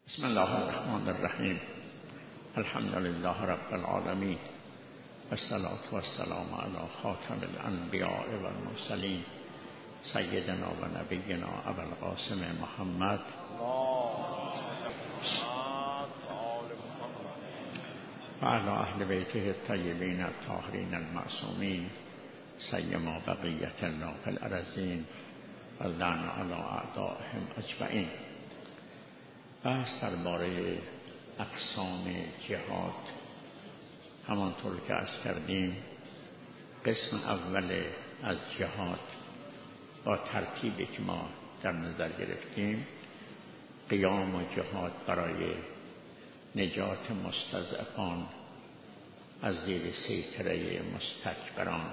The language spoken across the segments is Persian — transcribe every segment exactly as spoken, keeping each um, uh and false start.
بسم الله الرحمن الرحیم. الحمد لله رب العالمین والصلاة والسلام علی خاتم الانبیاء والمرسلین سیدنا و نبینا ابوالقاسم محمد و علی اهل بیته الطیبین الطاهرین المعصومین سیما بقیة الله فی الارضین و لعن علی اعدائهم اجمعین. بحث درباره اقسام جهاد. همانطور که عرض کردیم قسم اول از جهاد با ترتیبی که ما در نظر گرفتیم قیام و جهاد برای نجات مستضعفان از زیر سیطره مستکبران.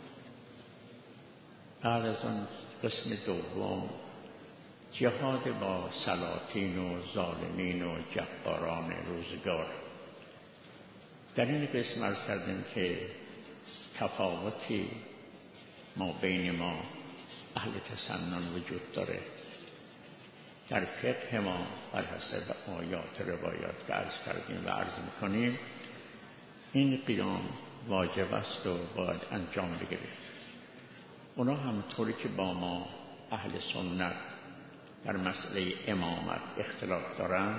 بعد از آن قسم دوم جهاد با سلاطین و ظالمین و جباران روزگار. در این قسم عرض کردیم که تفاوتی ما بین ما اهل تسنن وجود داره. در فقه ما بر حسب آیات روایات که عرض کردیم و عرض میکنیم این قیام واجب است و باید انجام بگیرید. اونا همطوری که با ما اهل سنت در مسئله امامت اختلاف دارن،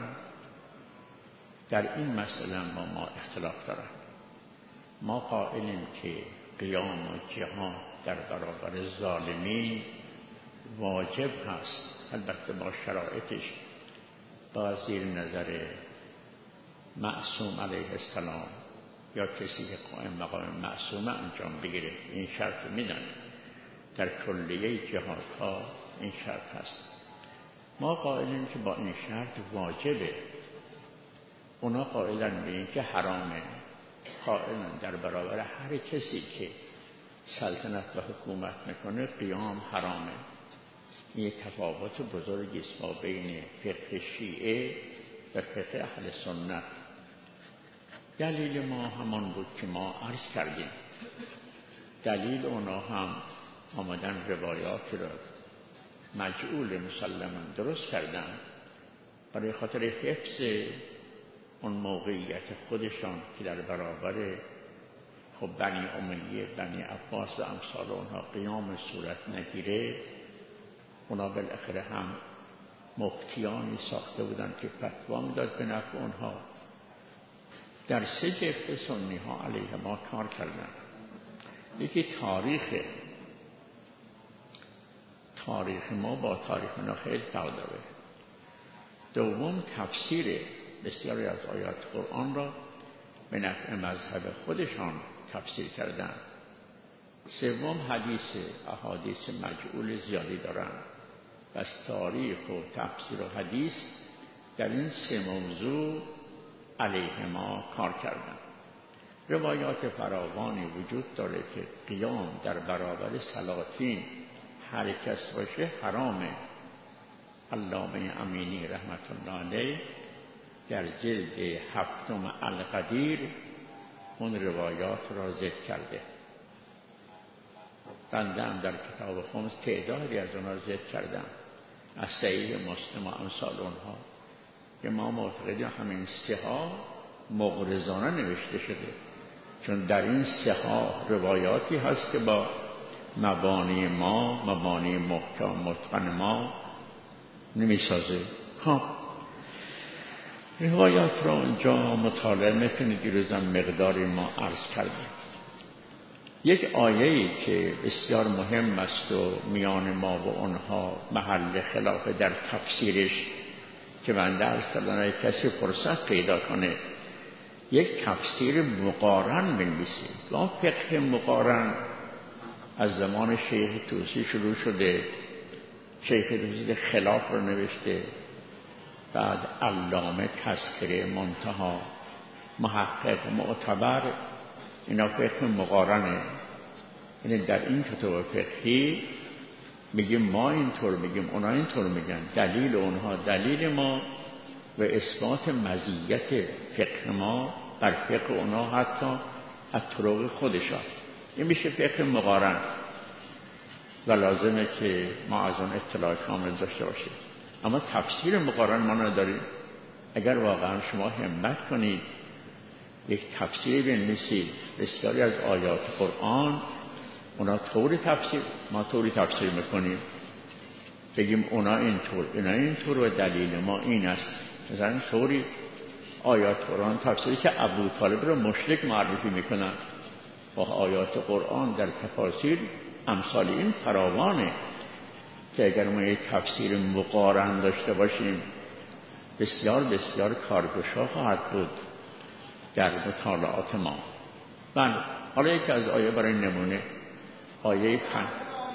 در این مسئله با ما اختلاف دارن. ما قائلیم که قیام و جهاد در برابر ظالمین واجب هست، البته با شرایطش، با زیر نظر معصوم علیه السلام یا کسی که قائم مقام معصومه انجام بگیره. این شرط میدن در کلیه جهادها این شرط هست. ما قائلیم که با این شرط واجبه. اونا قائلن به این که حرامه، قائلن در برابر هر کسی که سلطنت و حکومت میکنه قیام حرامه. این تفاوت بزرگی است ما بین فقه شیعه و فقه اهل سنت. دلیل ما همان بود که ما عرض کردیم. دلیل اونا هم آمدن روایاتی را مجعول مسلما درست کردن برای خاطر حفظ اون موقعیت خودشان که در برابر خب بنی امیه، بنی عباس و امثال اونها قیام صورت نگیره. اونا بالاخره هم مفتیانی ساخته بودن که فتوا میداد به نفع اونها. در سه جبهه سنی ها علیه ما کار کردن. یکی تاریخ تاریخ ما با تاریخ اونا خیلی فرق داره. دوم تفسیر بسیاری از آیات قرآن را به نفع مذهب خودشان تفسیر کردن. سوم حدیث احادیث مجعول زیادی دارن. پس تاریخ و تفسیر و حدیث در این سه موضوع علیه ما کار کردن. روایات فراوانی وجود داره که قیام در برابر سلاطین هر کس باشه حرامه. علامه امینی رحمت الله علیه در جلد هفتم القدیر اون روایات را ذکر کرده. بنده هم در کتاب خمس تعدادی از اونها ذکر کردم از صحیح مسلم و امثال اونها که ما معتقدیم همین سه ها مغرضانه نوشته شده، چون در این سه ها روایاتی هست که با مبانی ما، مبانی محکم متقن ما نمیسازه. خب روایات را اونجا مطالعه میکنید. دیروزم مقداری ما عرض کردیم. یک آیه‌ای که بسیار مهم است و میان ما و اونها محل خلاف در تفسیرش که بنده عرض کردم کسی فرصت پیدا کنه یک تفسیر مقارن بنویسید. با فقه مقارن از زمان شیخ طوسی شروع شده. شیخ طوسی خلاف رو نوشته، بعد علامه تذکره، منتها، محقق، معتبر. اینا فقه مقارنه. یعنی در این کتاب فقهی میگیم ما اینطور میگیم، اونا اینطور میگن، دلیل اونها دلیل ما و اثبات مزیت فقه ما بر فقه اونا حتی از طرق خودشان. این میشه فقه مقارن و لازمه که ما از اون اطلاع کامل داشته باشیم. اما تفسیر مقارن ما نداریم. اگر واقعا شما همت کنید یک تفسیر بنویسید بسیاری از آیات قرآن، اونا طوری تفسیر، ما طوری تفسیر میکنیم، بگیم اونا اینطور، اینا اینطور و دلیل ما این است. مثلا طوری آیات قرآن تفسیری که ابو طالب رو مشرک معرفی میکنن و آیات قرآن در تفاسیر امثال این فراوانه که اگر ما یک تفسیر مقارن داشته باشیم بسیار بسیار کارگشا خواهد بود در مطالعات ما. بله، حالا یکی از آیه برای نمونه، آیه پنج.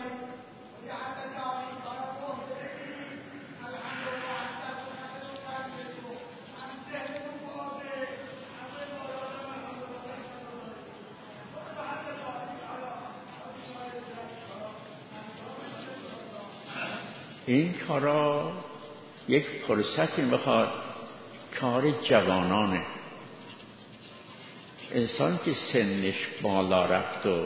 این کارا یک فرصتی میخواد، کار جوانانه. انسان که سنش بالا رفت و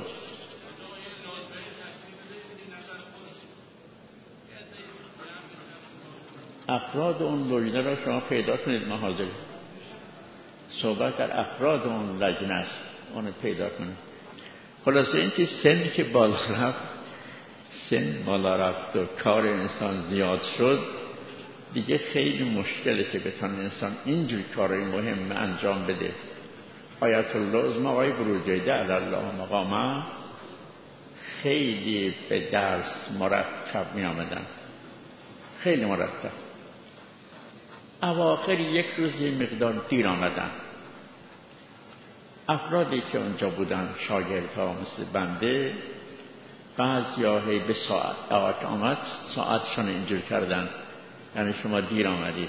افراد اون لجنه را شما پیدا کنید، ما حاضر صحبت در افراد اون لجنه است، اون پیدا کنید. خلاصه این که سنی که بالا رفت، سن بالا رفت و کار انسان زیاد شد، دیگه خیلی مشکله که بتونه انسان اینجور کارهای مهم انجام بده. آیت الله عظمی آقای بروجردی علی الله مقامه خیلی به درس مرتب می آمدن، خیلی مرتب. اواخر یک روز یه مقدار دیر آمدن. افرادی که اونجا بودن شاگردها مثل بنده، بعضیا هی به ساعت آقا آمد ساعتشان اینجور کردن، یعنی شما دیر آمدید.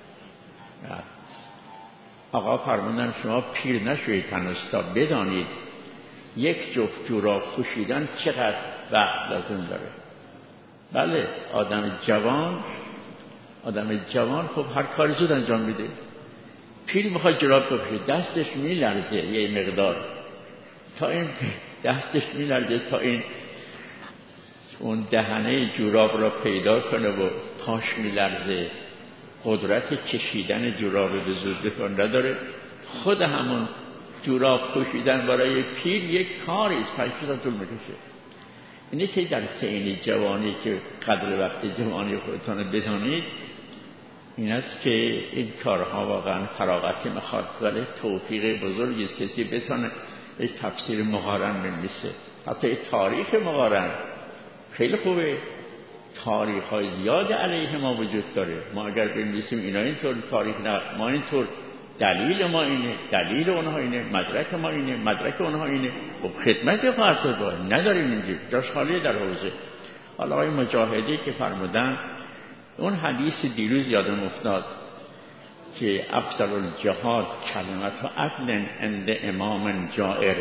آقا فرمودن شما پیر نشوید هنوز تا بدانید یک جفت جوراب پوشیدن چقدر وقت لازم داره. بله، آدم جوان آدم جوان خب هر کاری زود انجام میده. پیر میخواد جوراب بپوشه، دستش میلرزه یه مقدار، تا این دستش میلرزه تا این اون دهنه جوراب را پیدا کنه و پاش میلرزه، قدرت کشیدن جوراب به زود بکن نداره. خود همون جوراب پوشیدن برای پیر یک کاری است، پنج سال طول میکشه. اینه که در سین جوانی که قدر وقت جوانی خودتان بدانید، این است که این کارها واقعا فراغتی میخواد، ولی توفیق بزرگی است کسی بتونه یک تفسیر مقارن بنویسه. حتی تاریخ مقارن خیلی خوبه، تاریخ های زیاد علیه ما وجود داره. ما اگر بنویسیم اینا اینطور، تاریخ نه ما اینطور، دلیل ما اینه، دلیل اونها اینه، مدرک ما اینه، مدرک اونها اینه. خب خدمت فرد با نداریم اینجا، جاش خالیه در حوزه. حالا آقای مجاهدی که فرمودن، اون حدیث دیروز یادم افتاد که افضل الجهاد کلمت و عدل عند امام جائر.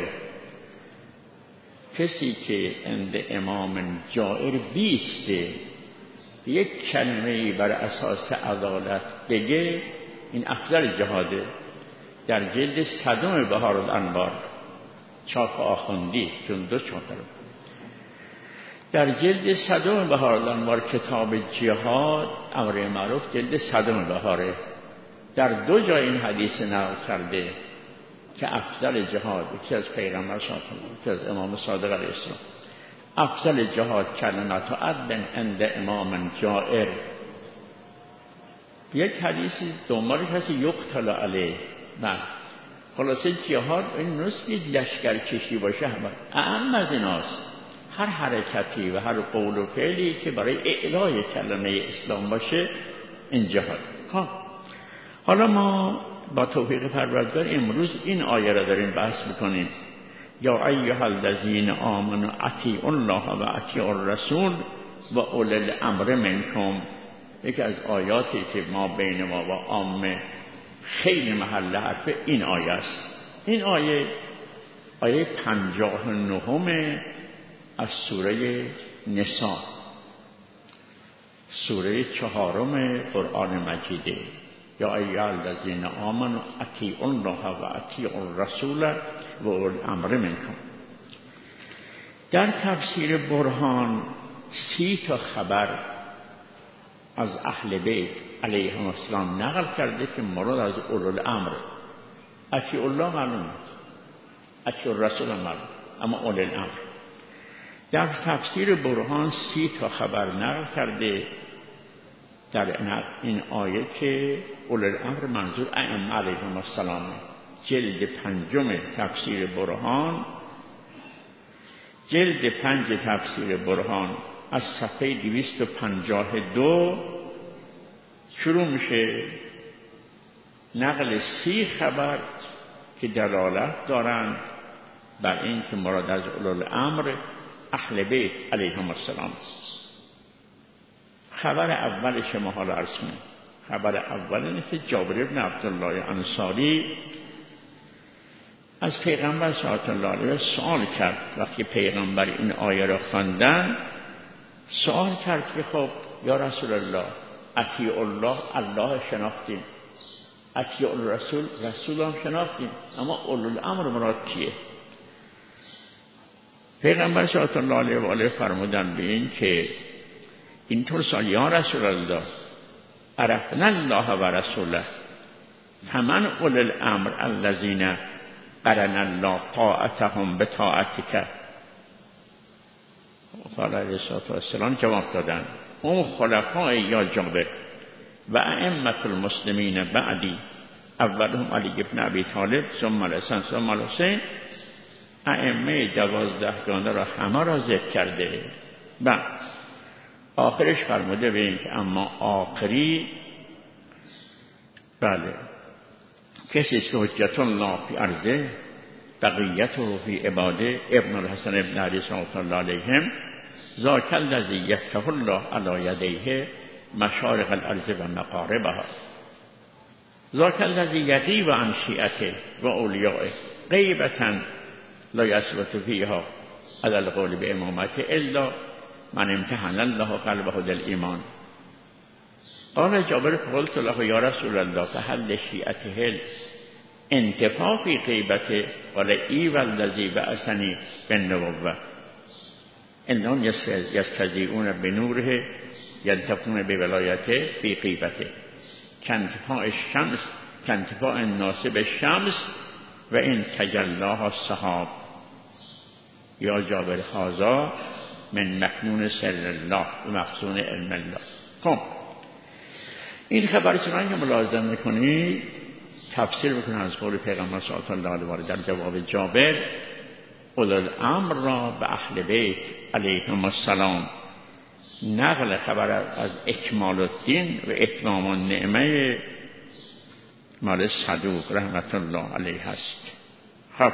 کسی که عند امام جائر بیسته یک کلمه‌ای بر اساس عدالت بگه، این افضل جهاده. در جلد صدم بهار الانوار چاپ آخوندی، چون دو چاپ داره، در جلد صدم بهار الانوار کتاب جهاد امر معروف جلد صدم بهاره، در دو جای این حدیث نقل کرده که افضل جهاد، یکی از پیغمبر صلی الله علیه و یکی از امام صادق علیه السلام، افضل جهاد کلمت و عدل عند امام جائر. یک حدیثی دنبالش هست یقتل علیه. نه، خلاصه جهاد این نیست که لشکر کشی باشه، همه اهم از ایناست. هر حرکتی و هر قول و فعلی که برای اعلای کلمه اسلام باشه این جهاد. ها، حالا ما با توفیق پروردگار امروز این آیه را داریم بحث میکنیم. یا ایها الذین آمنوا اطیعوا الله و اطیعوا الرسول و اولی الامر منکم. یکی از آیاتی که ما بین ما و عامه خیلی محل حرف این آیه است. این آیه آیه پنجاه و نهم از سوره نساء، سوره چهارم قرآن مجیده. یا ایها الذین آمنوا اطیعوا الله و اطیعوا الرسول و اولی الامر منکم. در تفسیر برهان سی تا خبر از اهل بیت علیهم السلام نقل کرده که مراد از اولوالامر، اطیع الله معلوم نیست، اطیع الرسول معلوم، اما اولوالامر. در تفسیر برهان سی تا خبر نقل کرده در این آیه که اولوالامر منظور ائمه علیهم السلام. جلد پنجم تفسیر برهان، جلد پنج تفسیر برهان از صفحه دویست و پنجاه و دو شروع میشه نقل سی خبر که دلالت دارند بر این که مراد از اولوالامر اهل بیت علیهم السلام است. خبر اولش ما حالا عرض کنیم. خبر اول اینه که جابر بن عبدالله انصاری از پیغمبر صلی الله علیه و سوال کرد. وقتی پیغمبر این آیه را خواندن سوال کرد که خب یا رسول الله، اطیع الله، الله شناختیم، اطیع الرسول، رسول هم شناختیم، اما اولوالامر مراد کیه؟ پیغمبر صلی الله علیه و آله فرمودن به این که اینطور سوال یا رسول الله عرفنا الله و رسوله فمن اولو الامر الذین قرن الله طاعتهم بطاعتک. قال علیه السلام جواب دادن اون خلفای یا جابر و ائمه المسلمین بعدی اولهم علی بن ابی طالب ثم الحسن ثم الحسین، ائمه دوازدهگانه را همه را ذکر کرده. بعد آخرش فرموده به این که اما آخری بله کسی است که حجت الله فی ارضه بقیته فی عباده ابن الحسن ابن علی رحمة الله علیهم ذاک الذی یفتح الله علی یدیه مشارق الارض و مغاربها ذاک الذی یغیب عن شیعته و اولیائه غیبة لا یثبت فیها علی القول بامامته الا من امتحن الله قلبه بالایمان. قال جابر قلت له یا رسول الله فهل شیعته انتفاع فی غیبته قال ای والذی بعثنی بالنبوة انهم یستضیئون بنوره ینتفعون بولایته فی غیبته کانتفاع الشمس کانتفاع الناس بالشمس و این تجلاها السحاب. یا جابر هذا من مکنون سر الله و مخزون علم الله. خب این خبر چنان که ملاحظه میکنید تفسیر میکنه از قول پیغمبر صلی الله علیه و آله در جواب جابر اولوالامر را به اهل بیت علیهم السلام نقل خبر از اکمال الدین و اتمام النعمه مال صدوق رحمت الله علیه هست. خب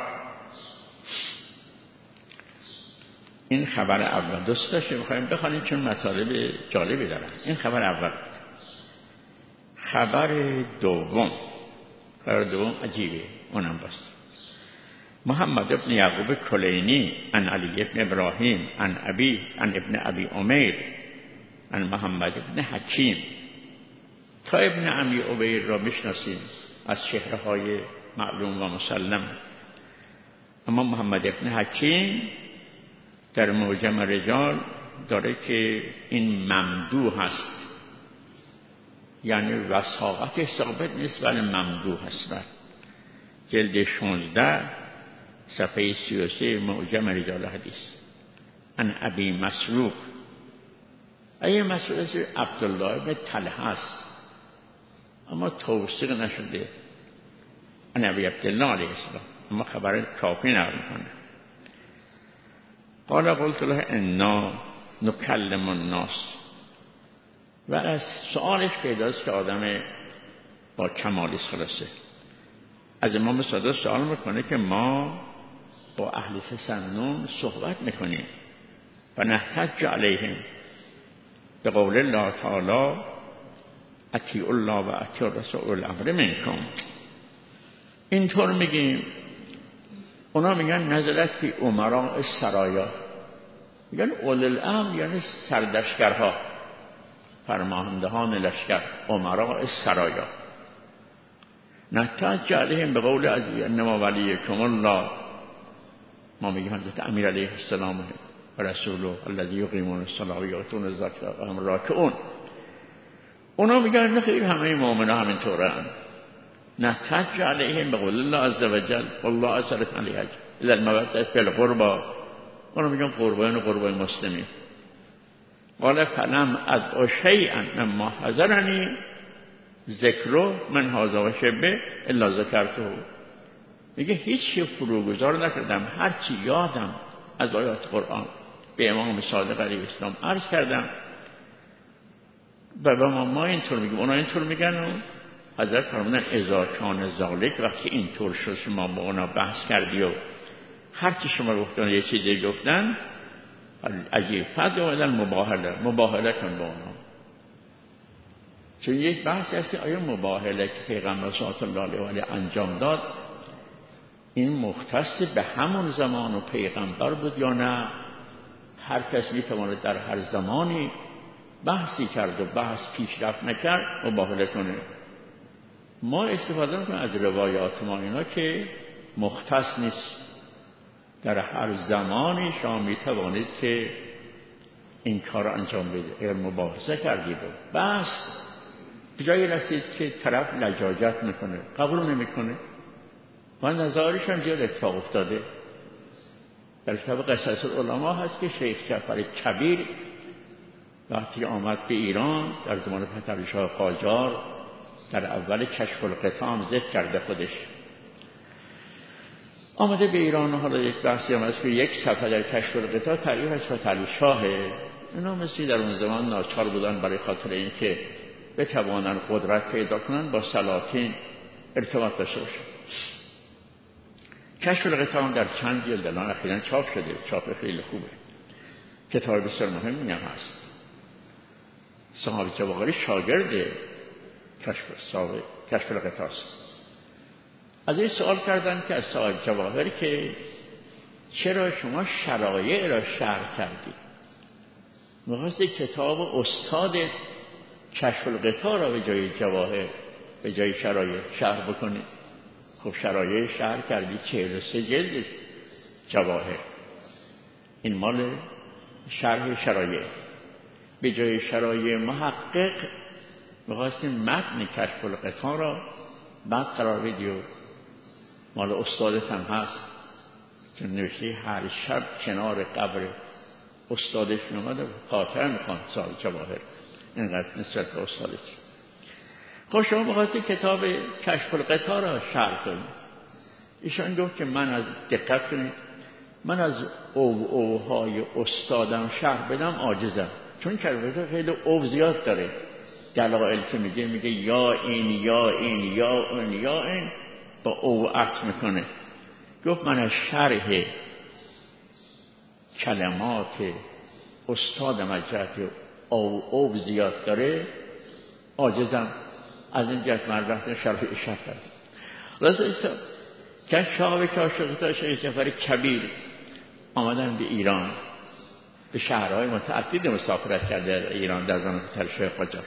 این خبر اول دوست داشته میخوایم بخوانیم چون مطالب جالبی دارن. این خبر اول. خبر دوم خبر دوم عجیبه، اونم باست. محمد ابن یعقوب کلینی عن علی ابن ابراهیم عن ابی عن ابن ابی عمیر عن محمد ابن حکیم. تا ابن ابی عمیر را میشناسیم از چهره های معلوم و مسلم، اما محمد ابن حکیم در معجم رجال داره که این ممدوح هست، یعنی وثاقتش ثابت نیست ولی ممدوح هست. بر جلد شانزده صفحه سی و سه معجم رجال حدیث. ان ابی مسروق، ای مسروق عبدالله بن طلحه است اما توثیق نشده. ان ابی عبدالله علیه السلام، اما خبر کافی نقل میکنه. قال قلت له انا نکلم الناس، و از سوالش پیداست که آدم با کمالیست. خلاصه از امام صادق سوال میکنه که ما با اهل تسنن صحبت میکنیم و نحتج علیهم به قول الله تعالی اطیعوا الله و اطیعوا الرسول الامر منکم. اینطور میگیم، اونا میگن نزلت فی امراء السرایا، میگن اولو الامر یعنی سردشکرها، فرماندهان لشکر، امراء السرایا. نحتج علیهم به قول از انما ولیکم الله، ما میگیم حضرت امیر علیه السلام و رسوله الذی یقیمون الصلاة و یؤتون الزکاة و هم راکعون. اونا میگن نه خیلی همه مؤمنان همینطورن. نحتج علیهم بقول الله عز وجل والله اسرت علیه اذا المودة فی القربى. اونا میگن قربان و قربان مسلمین. قال فلم ادع شیئا مما حضرنی ذکر من هذا و شبه الا ذکرته. میگه هیچ چی فروگذار نکردم، هر چی یادم از آیات قرآن به امام صادق علیه السلام عرض کردم و ما ما اینطور میگیم اونا اینطور میگن. و حضرت فرمودن اذا کان ذالک، وقتی اینطور شد شما با اونا بحث کردی و هر چی شما گفتن یه چیزی گفتن، عجیب فد و مباهله مباهله کن با اونا. چون یک بحث هستی آیا مباهله که پیغمبر صلی الله علیه و آله انجام داد این مختص به همون زمان و پیغمبر بود یا نه هر کس میتواند در هر زمانی بحثی کرد و بحث پیشرفت نکرد مباهله کنه. ما استفاده میکنیم از روایات ما اینا که مختص نیست، در هر زمانی شما میتوانید که این کار انجام بده. اگر مباحثه کردید و بس جایی رسید که طرف لجاجت میکنه قبول نمیکنه و نظارش هم زیاد اتفاق افتاده. در کتاب قصص العلماء هست که شیخ جعفر کبیر وقتی آمد به ایران در زمان پهلوی شاه قاجار در اول کشف القطاع ذکر کرده خودش آمده به ایران. حالا یک بحثی هم هست که یک صفحه در کشف القطاع تعریف از پهلوی شاهه. اینا مثلی در اون زمان ناچار بودن برای خاطر این که بتوانن قدرت پیدا کنن با سلاطین ارتباط داشته باشن. کشف القطاع در چند جلد الان اخیراً چاپ شده، چاپ خیلی خوبه، کتاب بسیار مهمی هم هست. صاحب جواهری شاگرد کشف کشف القطاع است. از این سوال کردن که از صاحب جواهری که چرا شما شرایع را شرح کردید؟ می‌خواستی کتاب استاد کشف القطاع را به جای جواهر به جای شرایع شرح بکنید. خب شرایع شرح کردی چهل و سه جلد جواهر، این مال شرح شرایع. به جای شرایع محقق می‌خواستیم متن کشف القطاع را بعد قرار بدی و مال استادت هم هست چون نوشته هر شب کنار قبر استادش می‌آمد و خاطر می‌خواند صاحب جواهر اینقدر نسبت به استادش. خب شما می‌خواستی کتاب کشف القطاع را شرح کنید. ایشان گفت که من از دقت کنید من از او اوهای استادم شرح بدم عاجزم، چون کشف القطاع خیلی او زیاد داره. دلائل که میگه میگه یا این یا این یا اون یا این با او عطف میکنه. گفت من از شرح کلمات استادم از جهت او او زیاد داره عاجزم، از این جهت من رفتم شرح شرح کردم. راست که شاه کاشقتا شیخ جعفر کبیر آمدن به ایران، به شهرهای متعدد مسافرت کرده در ایران در زمان پهلوی قاجار.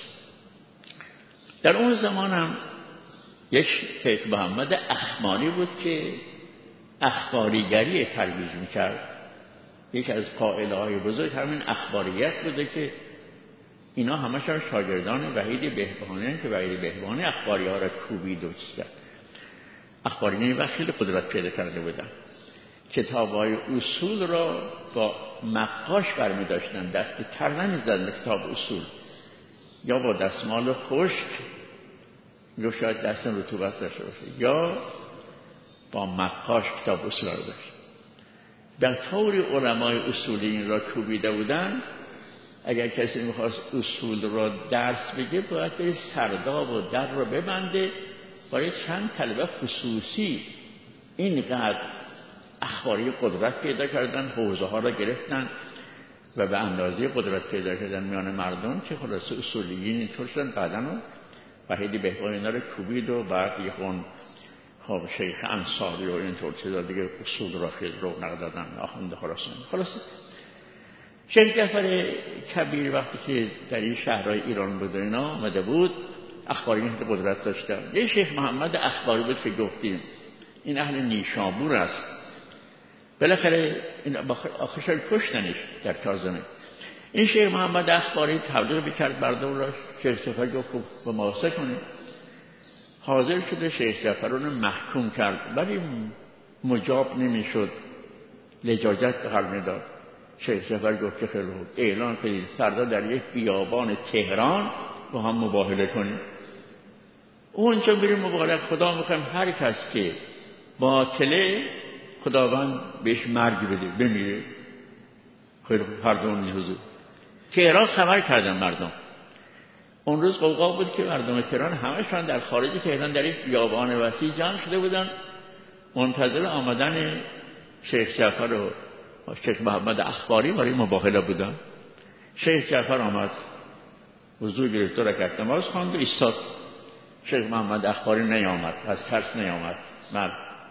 در اون زمان هم یک شیخ محمد اخمانی بود که اخباریگری ترویج میکرد. یکی از قائلهای بزرگ همین اخباریت بوده که اینا همش هم شاگردان وحید بهبهانی که وحید بهبهانی اخباری ها را کوبید و چیز کرد. اخباریگری و خیلی قدرت پیدا کرده بودن. کتاب های اصول را با مقاش برمی داشتن، دست تر نمی زدن کتاب اصول، یا با دستمال خشک یا شاید دست رطوبت داشته باشه یا با مقاش کتاب اصول را داشت. در طوری علمای اصولی را کوبیده بودن. اگر کسی میخواست اصول را درس بگه باید به سرداب و در را ببنده. برای چند طلبه خصوصی اینقدر اخباری قدرت پیدا کردن، حوزه ها را گرفتن و به اندازه قدرت پیدا کردن میان مردم که خلاص اصولیین اینطور شدن. بعداً وحید بهبهانی اینا رو کوبید و بعد یخون خب شیخ انصاری و اینطور چیزا دیگه اصول را خیلی رونق دادن. آخوند خراسانی خلاص شیخ جعفر کبیر وقتی که در این شهرهای ایران بود اینا آمده بود اخباریین قدرت داشتن. یه شیخ محمد اخباری بود که گفتیم این اهل نیشابور است. بالاخره این آخرش کشتنش در کاظمی. این شیخ محمد اخباری تبلیغ بکرد مردم را. شیخ جعفر گفت به ماسه کنید. حاضر شده شیخ جعفر رو محکوم کرد ولی مجاب نمیشد، لجاجت به حال نداد. شیخ جعفر گفت که خیلی خوب، اعلان کنید فردا در یک بیابان تهران با هم مباهله کنیم. اونجا بریم مباهله. خدا میخوایم هر کس که باطله خداوند بهش مرگ بده بمیره. خیلی خوب، هر دو حضور تهران خبر کردن مردم. اون روز قوقا بود که مردم تهران همشون در خارج تهران در یک بیابان وسیع جمع شده بودن منتظر آمدن شیخ جعفر و شیخ محمد اخباری برای مباهله بودن. شیخ جعفر آمد، وضو گرفت، دو رکعت نماز خواند و ایستاد. شیخ محمد اخباری نیامد، از ترس نیامد. مرد.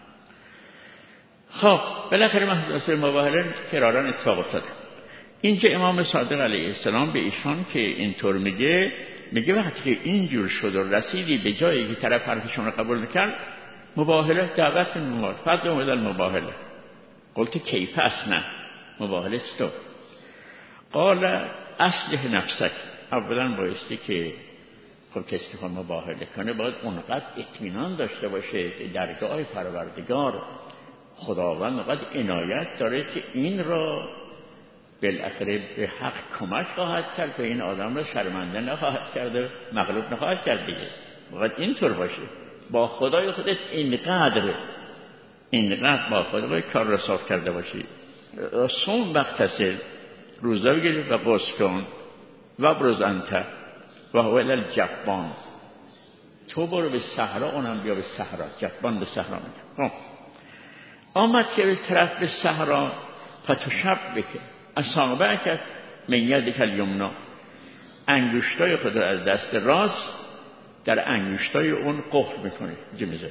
خب بالاخره محضر مباهله کرارن اتفاق افتاد. اینجا امام صادق علیه السلام به ایشان که اینطور میگه، میگه وقتی که اینجور شد و رسیدی به جایی که طرف حرفشون رو قبول نکرد، مباهله دعوت نمود. فرد اومد المباهله. قلت کیف اصلا مباهله چطور؟ قال اصلح نفسک. اولا بایستی که خب کسی که مباهله کنه باید اونقدر اطمینان داشته باشه که درگاه پروردگار خداوند اونقدر عنایت داره که این را بالاخره به حق کمک خواهد کرد و این آدم را شرمنده نخواهد کرد و مغلوب نخواهد کرد دیگه. باید اینطور باشه، با خدای خودت اینقدر اینقدر با خدای کار را صاف کرده باشی. صوم بغتسل، روزه بگیری و غسل کن و بروز انت و هو الجبان. تو برو به صحرا، اونم بیا به صحرا. جبان به صحرا میگه. آمد که به طرف به صحرا، فتشب بکن اصابع کرد من یدک الیمنا، انگشتای خود را از دست راست در انگشتای اون قفل میکنه، اینجا میذاره.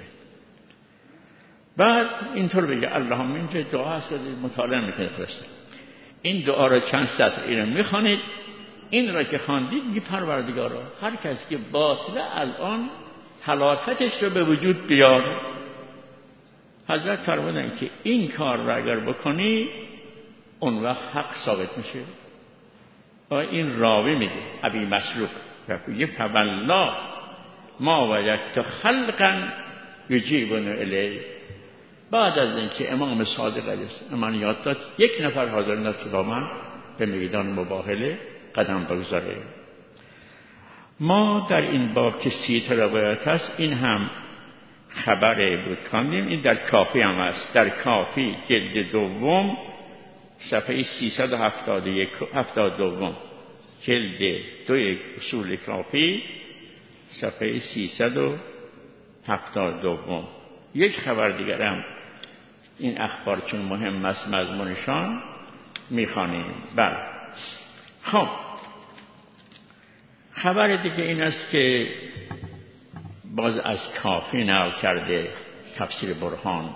بعد اینطور بگه اللهم، اینجا دعا هست مطالعه میکنه فرسته. این دعا را چند سطر اینو میخوانید. این را که خواندید میگه پروردگارا هر کسی که باطله الان هلاکتش رو به وجود بیار. حضرت فرمودن که این کار را اگر بکنی اون وقت حق ثابت میشه. و این راوی میگه ابی مسروق میگه فوالله ما وجدت خلقا یجیبون الی. بعد از اینکه امام صادق علیه السلام من یاد داد یک نفر حاضر نشد با من به میدان مباهله قدم بگذاره. ما در این باب که سی تا روایت هست، این هم خبر بود کاندیم. این در کافی هم هست. در کافی جلد دوم صفحه سیصد و هفتاد و یک هفتاد دوم، جلد دوی اصول کافی صفحه سیصد و هفتاد دوم. یک خبر دیگر هم این اخبار چون مهم است مضمونشان میخوانیم. بله. خب خبر دیگه این است که باز از کافی نقل کرده تفسیر برهان.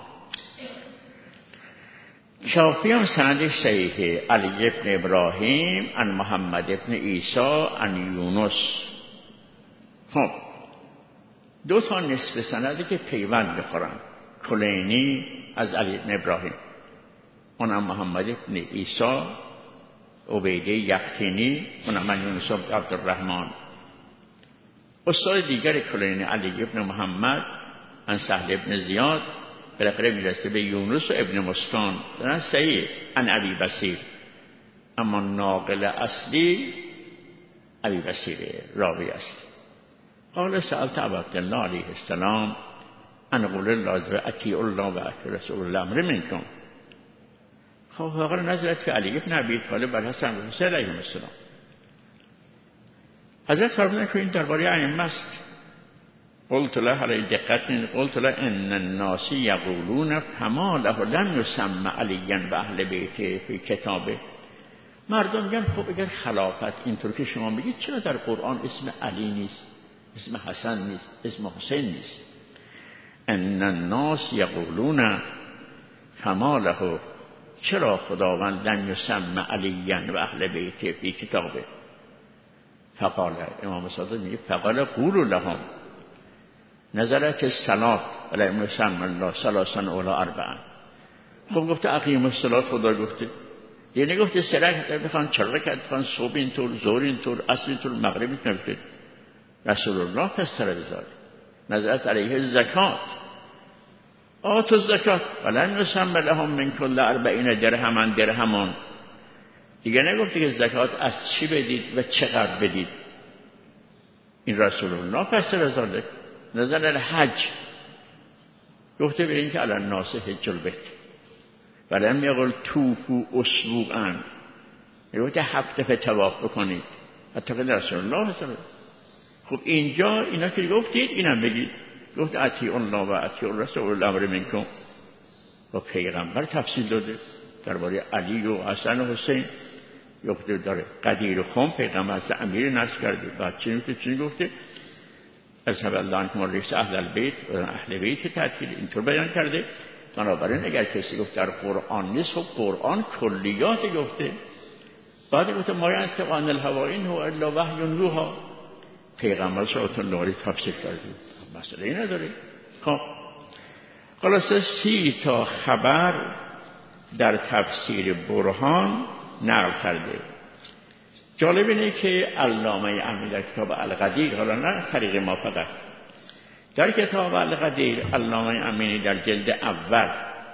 کافی هم سندش صحیحه. علی ابن ابراهیم عن محمد ابن عیسی عن یونس. خب دو تا نصف سنده که پیوند بخورن. کلینی از علی ابن ابراهیم، اونم محمد ابن عیسی، عبیده یقطینی، اونم من یونس بن عبدالرحمن. استاد دیگر کلینی علی ابن محمد عن سهل ابن زیاد، بالاخره میرسه به یونس و ابن مسکان. دارن صحیح عن ابی بصیر، اما ناقل اصلی ابی بصیر راوی است. قال سألت عبدالله علیه السلام ان قول الله اطیعوا الله و اطیعوا رسول الله امر منکم. خب واقعا نظرت فی علی ابن ابی طالب بر حسن و حسین علیهم السلام. حضرت فرمودن که این درباره ائمه است. قلت له علی دقت قلت له ان الناس یقولون فما له لم یسمى علیا و اهل بیته فی کتابه. مردم میگن خب اگر خلافت اینطور که شما میگید چرا در قرآن اسم علی نیست، اسم حسن نیست، اسم حسین نیست؟ ان الناس یقولون فما له، چرا خداوند لم یسمى علیا و اهل بیته فی کتابه؟ فقال امام صادق میگه فقال قولوا لهم نزلت الصلاة ولم يسمى الله ثلاثا ولا اربعا. خب گفته اقیموا الصلاة، خدا گفته دیگه نگفته سه رکعت بخوان، چهار رکعت بخوان، صبح اینطور، ظهر اینطور، عصر اینطور، مغرب اینطور. رسول الله پس سر بذاره. نظرت علیه زکات. آتو زکات ولن نسم لهم من کل اربعین درهما درهمان. دیگه نگفته که زکات از چی بدید و چقدر بدید. این رسول الله پس سر بذاره. نظر الحج گفته به این که علی الناس حج البیت ولم یقل توفوا اسبوعا. گفته هفت دفعه طواف بکنید. حتی که رسول الله هست. خب اینجا اینا که گفتید اینم بگید. گفت اطیعوا الله و اطیعوا الرسول الامر منکم. و پیغمبر تفصیل داده درباره علی و حسن و حسین. گفته داره قدیر و خم پیغمبر از امیر نصب کرده. بعد چی گفته چی گفته اذهب الله عنکم الرجس اهل البیت و اهل بیت تعطیل اینطور بیان کرده. بنابراین اگر کسی گفت در قرآن نیست، خب قرآن کلیات گفته. بعد گفته ما ینطق عن الهوی ان هو الا وحی یوحی. پیغمبر صلی الله علیه و آله تفسیر کرده. مسئله ای نداره. خب خلاصه سی تا خبر در تفسیر برهان نقل کرده. جالب اینه که علامه امی در کتاب القدیر، حالا نه طریق ما فقط، در کتاب القدیر علامه امینی در جلد اول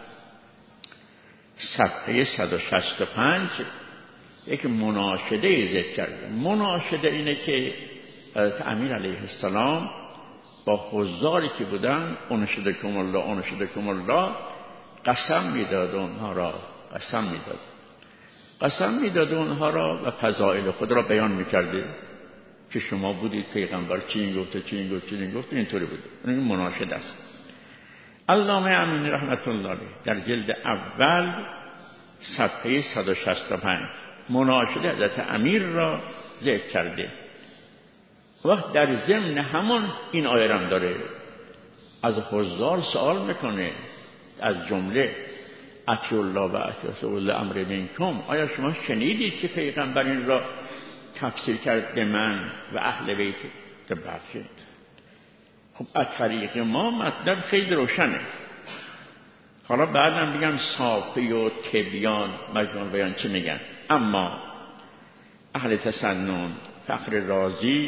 صفحه صد و شصت و پنج یک مناشده ذکر کرده. مناشده اینه که حضرت امیر علیه السلام با حضاری که بودن انشدکم الله انشدکم الله قسم میداد اونها را قسم میداد قسم میداد اونها را و فضائل خود را بیان میکرده که شما بودید پیغمبر چی این گفته چی این گفته چی این گفته اینطوری بود. این مناشده است. علامه امینی رحمت الله علیه در جلد اول صفحه صد و شصت و پنج مناشده حضرت امیر را ذکر کرده. وقت در ضمن همون این آیه هم داره از حضار سوال میکنه، از جمله اطیعوا الله و اطیعوا اولي الامر منکم. آیا شما شنیدید که پیغمبر این را تفسیر کرد به من و اهل بیت؟ که بخشید. خب از طریق ما مطلب خیلی روشنه. حالا بعدم بگم صافی و تبیان مجموع بیان چه میگن. اما اهل تسنن فخر رازی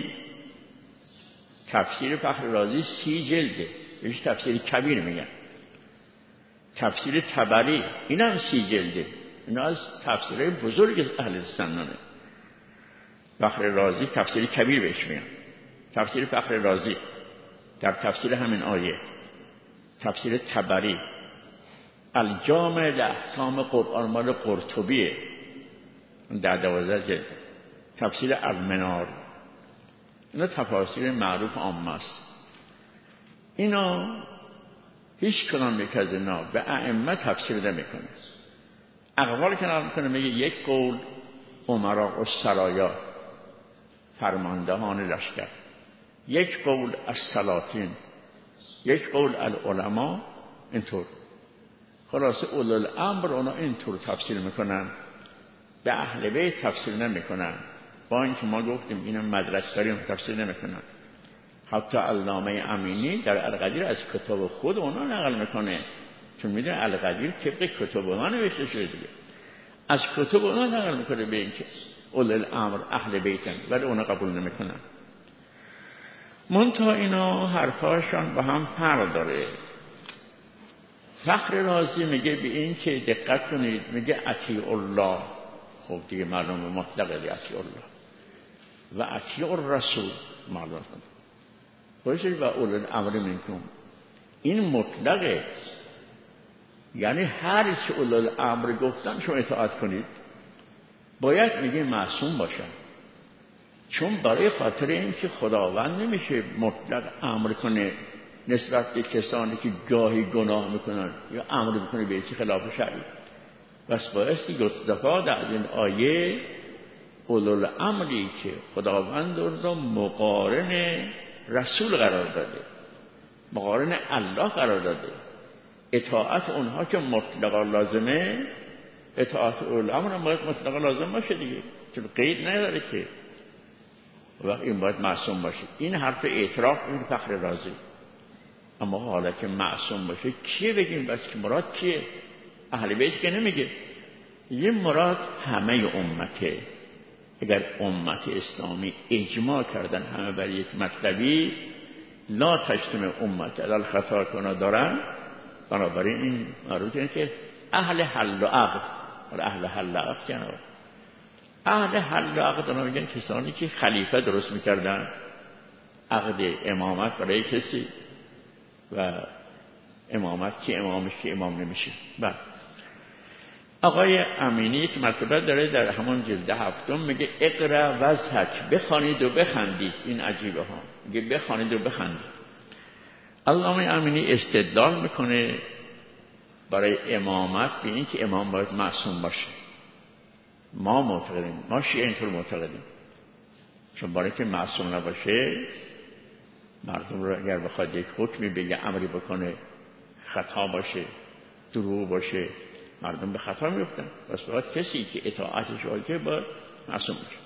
تفسیر فخر رازی سی جلده، بهش تفسیر کبیر میگن. تفسیر طبری اینم سی جلده. اینا از تفسیرهای بزرگ اهل تسننه. فخر رازی تفسیر کبیر بهش میگن. تفسیر فخر رازی در تفسیر همین آیه. تفسیر طبری الجامع لاحکام قرآن مال قرطبیه در دوازده جلد. تفسیر المنار. اینا تفاسیر معروف عامه است. اینا هیچ کنان یک از اینا به ائمه تفسیر نمیکنه. اقوال که نقل میکنه میگه یک قول امراء السرایا فرماندهان لشکر، یک قول السلاطین، یک قول العلماء. اینطور خلاصه اولو الامر اونا اینطور تفسیر میکنن، به اهل بیت تفسیر نمیکنن. با اینکه ما گفتیم اینا مدرسه داریم تفسیر نمیکنن. حتی علامه امینی در القدیر از کتاب خود اونا نقل میکنه، چون میدونه القدیر طبق کتاب اونا نوشته شده دیگه. از کتاب اونا نقل میکنه به اینکه اولو الامر اهل بیتن، ولی اونا قبول نمیکنن. منتها اینا حرفاشان با هم فرق داره. فخر رازی میگه به این که دقت کنید، میگه اطیع الله. خب دیگه معلومه مطلقه اطیع الله و اطیع الرسول معلومه. باشید و اولو الامر منکم این مطلقه، یعنی هر چه اولو الامر گفتن شما اطاعت کنید. باید میگه معصوم باشن، چون برای خاطر این که خداوند نمیشه مطلق امر کنه نسبت به کسانی که گاهی گناه میکنن یا امر میکنه به چی خلاف شرعی. بس بایستی استفاده از این آیه اولو الامری که خداوند رو مقارن رسول قرار داده، مقارن الله قرار داده. اطاعت اونها که مطلقا لازمه، اطاعت اولو الامر هم باید مطلقا لازم باشه دیگه، چون قید نداره که. وقت این باید معصوم باشه. این حرف اعتراف این فخر رازی. اما حالا که معصوم باشه کیه بگیم؟ بس که مراد کیه؟ اهل بیت که نمیگه. یه مراد همه امته. اگر امت اسلامی اجماع کردن همه بر یک مطلبی، لا تجتمع امت علی الخطا کنا دارن، بنابراین این مربوط اینه که اهل حل و عقد، اهل حل و عقد کنه اهل حل و عقد دارن، میگن کسانی که خلیفه درست میکردن، عقد امامت برای کسی و امامت که امامش که امام نمیشه. بعد آقای امینی یک مرتبه داره در همون جلد هفتم میگه اقرا وضحک، بخوانید و بخندید. این عجیبه ها، میگه بخوانید و بخندید. علامه امینی استدلال میکنه برای امامت به این که امام باید معصوم باشه. ما معتقدیم، ما شیعه اینطور معتقدیم، چون برای که معصوم نباشه مردم رو اگر بخواد یک حکمی بگه، امری بکنه، خطا باشه، دروغ باشه، مردم به خطا میفتن. پس باید کسی که اطاعتش واجبه باید معصوم باشه.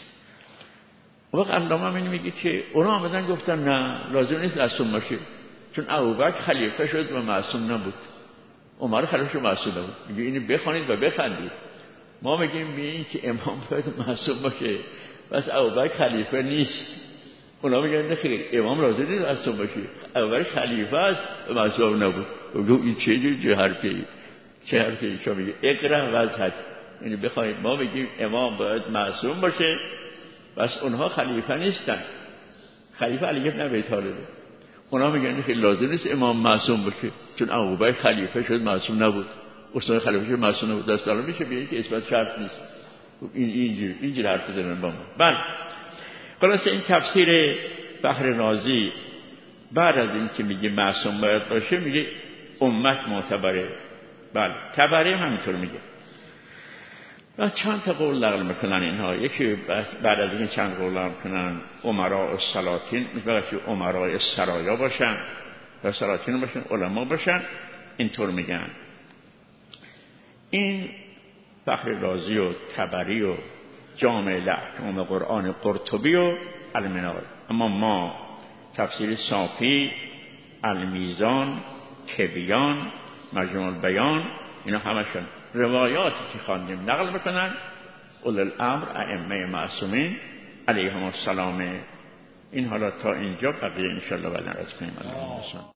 وقت علامه امینی میگه که اونا آمدن گفتن نه لازم نیست معصوم باشه، چون ابوبکر خلیفه شد و معصوم نبود، عمر خلیفه شد معصوم نبود. میگه اینو بخوانید و بخندید. ما میگیم این که امام باید معصوم باشه، بس ابوبکر خلیفه نیست. اونا میگن نه خیر، امام لازم نیست معصوم باشه، ابوبکر خلیفه است و معصوم نبود. میگه این چه چه حرفی چه حرفی شما میگه اقرا وضحک، یعنی بخواید. ما میگیم امام باید معصوم باشه، بس اونها خلیفه نیستن، خلیفه علی بن ابی طالب. اونا میگن خیلی لازم نیست امام معصوم باشه، چون ابوبکر خلیفه شد معصوم نبود، عثمان خلیفه شد معصوم نبود. دست الان میشه بگید که اثبات شرط نیست. این اینجوری اینجوری حرف بزنن با ما. بله خلاص این تفسیر فخر رازی بعد از این که میگه معصوم باید باشه میگه امت معتبره. بله تبری هم همینطور میگه. و چند تا قول نقل میکنن اینها. یکی بعد از این چند قول نقل میکنن امراء السلاطین، میگه که امراء سرایا باشن و سلاطین باشن، علما باشن، اینطور میگن. این فخر رازی و تبری و جامع الاحکام قرآن قرطبی و المنار. اما ما تفسیر صافی، المیزان، تبیان، مجموع البیان، اینا همشون روایاتی که خواندیم نقل میکنن اول الامر ائمه معصومین علیهم السلام. این حالا تا اینجا بقیه انشاءالله بعد نرس کنیم.